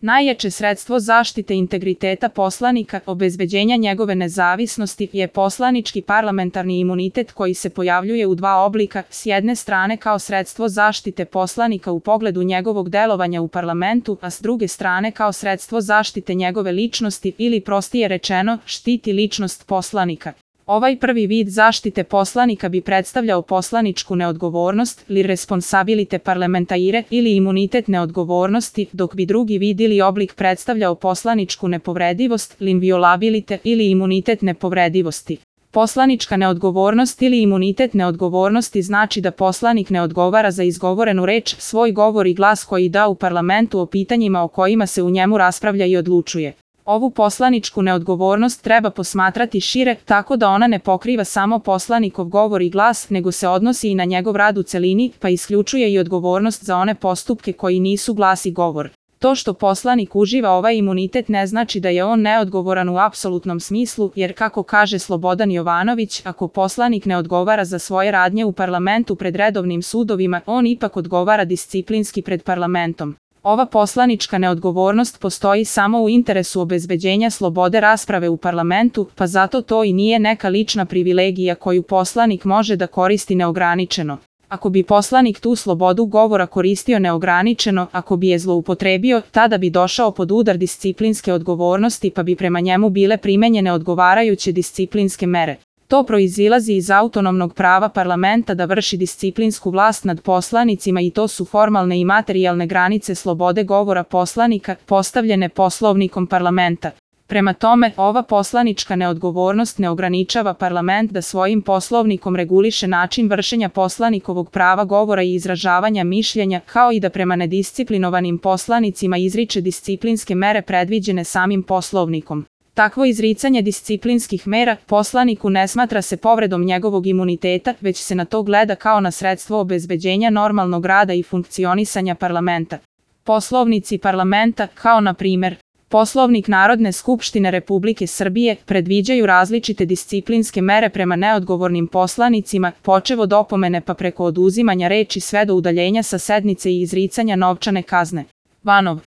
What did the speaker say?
Najjače sredstvo zaštite integriteta poslanika, obezbeđenja njegove nezavisnosti, je poslanički parlamentarni imunitet koji se pojavljuje u dva oblika, s jedne strane kao sredstvo zaštite poslanika u pogledu njegovog delovanja u parlamentu, a s druge strane kao sredstvo zaštite njegove ličnosti ili, prostije rečeno, štiti ličnost poslanika. Ovaj prvi vid zaštite poslanika bi predstavljao poslaničku neodgovornost, l'irresponsabilité parlementaire, ili imunitet neodgovornosti, dok bi drugi vid ili oblik predstavljao poslaničku nepovredivost, l'inviolabilité, ili imunitet nepovredivosti. Poslanička neodgovornost ili imunitet neodgovornosti znači da poslanik ne odgovara za izgovorenu reč, svoj govor i glas koji da u parlamentu o pitanjima o kojima se u njemu raspravlja i odlučuje. Ovu poslaničku neodgovornost treba posmatrati šire, tako da ona ne pokriva samo poslanikov govor i glas, nego se odnosi i na njegov rad u celini, pa isključuje i odgovornost za one postupke koji nisu glas i govor. To što poslanik uživa ovaj imunitet ne znači da je on neodgovoran u apsolutnom smislu, jer kako kaže Slobodan Jovanović, ako poslanik ne odgovara za svoje radnje u parlamentu pred redovnim sudovima, on ipak odgovara disciplinski pred parlamentom. Ova poslanička neodgovornost postoji samo u interesu obezbeđenja slobode rasprave u parlamentu, pa zato to i nije neka lična privilegija koju poslanik može da koristi neograničeno. Ako bi poslanik tu slobodu govora koristio neograničeno, ako bi je zloupotrebio, tada bi došao pod udar disciplinske odgovornosti pa bi prema njemu bile primenjene odgovarajuće disciplinske mere. To proizilazi iz autonomnog prava parlamenta da vrši disciplinsku vlast nad poslanicima i to su formalne i materijalne granice slobode govora poslanika, postavljene Poslovnikom parlamenta. Prema tome, ova poslanička neodgovornost ne ograničava parlament da svojim poslovnikom reguliše način vršenja poslanikovog prava govora i izražavanja mišljenja, kao i da prema nedisciplinovanim poslanicima izriče disciplinske mere predviđene samim poslovnikom. Takvo izricanje disciplinskih mera poslaniku ne smatra se povredom njegovog imuniteta, već se na to gleda kao na sredstvo obezbeđenja normalnog rada i funkcionisanja parlamenta. Poslovnici parlamenta, kao na primer Poslovnik Narodne skupštine Republike Srbije, predviđaju različite disciplinske mere prema neodgovornim poslanicima, počev od opomene pa preko oduzimanja reči sve do udaljenja sa sednice i izricanja novčane kazne. Vanov.